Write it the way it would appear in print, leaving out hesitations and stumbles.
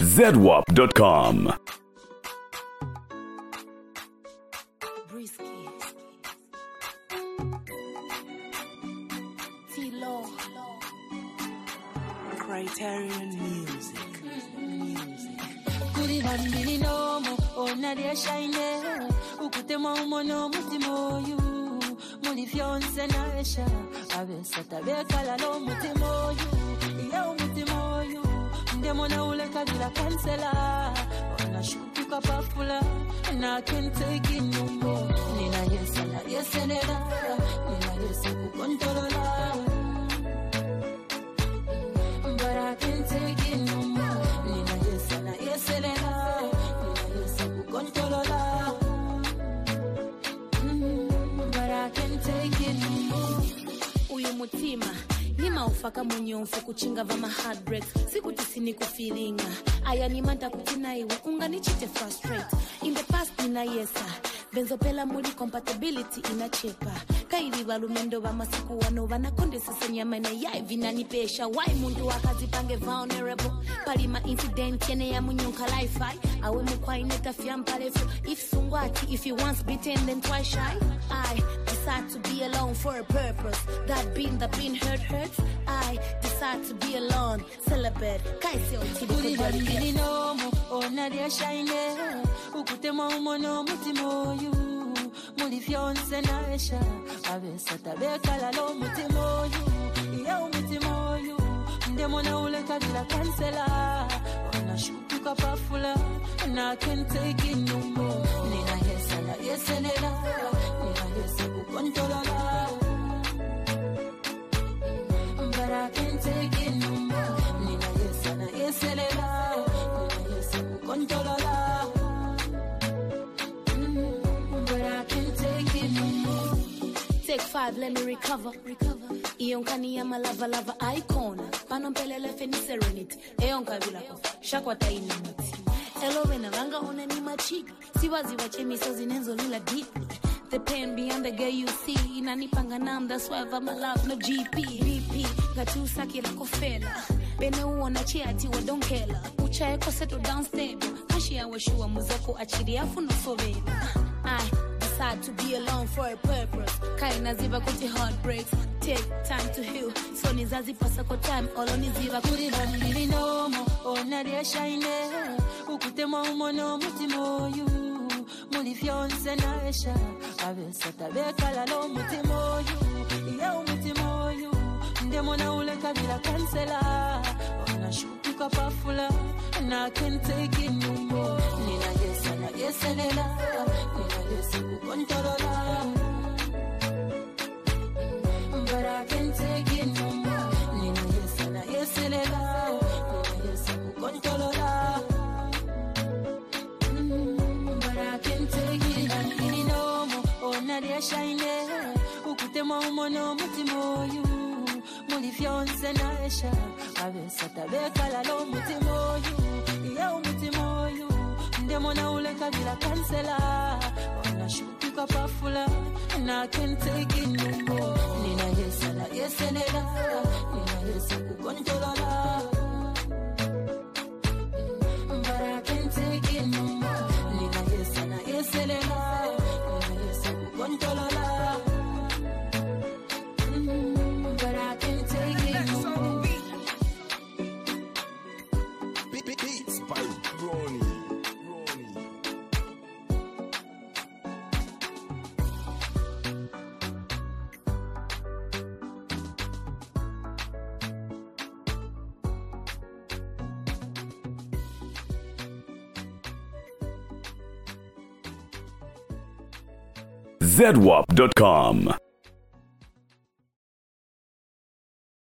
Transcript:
zedwap.com. Criterion Music. Kuri bambini nomo onaria shine ukutema umono mutimoyu muri fyonse naesha abesa tabekala lo mutimoyu iya mutimoyu ndemona ule kabila kansela ona shutuka pafula na can take it no more nina yesa na yesenera nina yesa kukontrola. But I can't take it no more. Nina yesa na yeselena. Nina yesa kukontrola. But I can't take it no more. Uyu mutima nima ufaka munyomfu kuchinga vama heartbreaks siku tisini kufilinga aya nimanta kutina iwe unganichite frustrate in the past nina yesa benzopela muri compatibility inachepa kaili balumendo ba masiku wano banakondesa senyama na yai vinanipesha why mundu wakazipange vulnerable palima incident yene ya munyonka life awe mukwaineta fyampalefu if sungwati if you once beaten then twice shy I decide to be alone for a purpose that being hurts I decide to be alone celebrate kaisi Kuri bambini nomo onaria shine ukutema umono mutimoyu muri fyonse naesha abesa tabekala lo mutimoyu iya mutimoyu ndemona ule kabila kansela ona shutuka pafula na can take it no more nina yesa na yesenera nina yesa kukontrola. But I can't take it no more. Nina yesa na yesenera nina yesa kukontrola. But I can't take it no more. Take 5, let me recover. Ionkani ya lava icon. Panompelele feni serenity. Eonka vila kofa. Shakwa taini muti. Elowena vanga one ni machika. Siwazi wache misozi nenzo lila deeply. The pain beyond the girl you see. Inanipanga nam, that's why I'm alive, no GP. Gatusa kila kofela. Bene uona chiati wa donkela. Uchae ko settle downstairs. Kashi ya washua muzoko achiri afu no sovela. I decide to be alone for a purpose. Kaina ziva kuti heartbreaks. Take time to heal. So nizazi pasa ko time. Olo niziva Kuri bambini nomo onaria shine ukutema umono mutimoyu muri fyonse naesha abesa tabekala lo mutimoyu iya mutimoyu ndemona ule kabila kansela ona shutuka pafula na can take it no more nina yesa na yesenela nina yesa kukontrola. But I can't take it no more. Nina yesa na yesenela nina yesa kukontrola. But I can't take it no more. Onaria shine ukutema umono mutimoyu muri fyonse naesha abesa tabekala lo mutimoyu iya mutimoyu ndemona ule kabila kansela ona shutuka pafula na can take it no more nina yesa na yesenela nina yesa kukontrola. But I can't take it no more nina yesa na yesenela nina yesa kukontrola. But I can't take it no more. Beats by Ronnie. zedwap.com.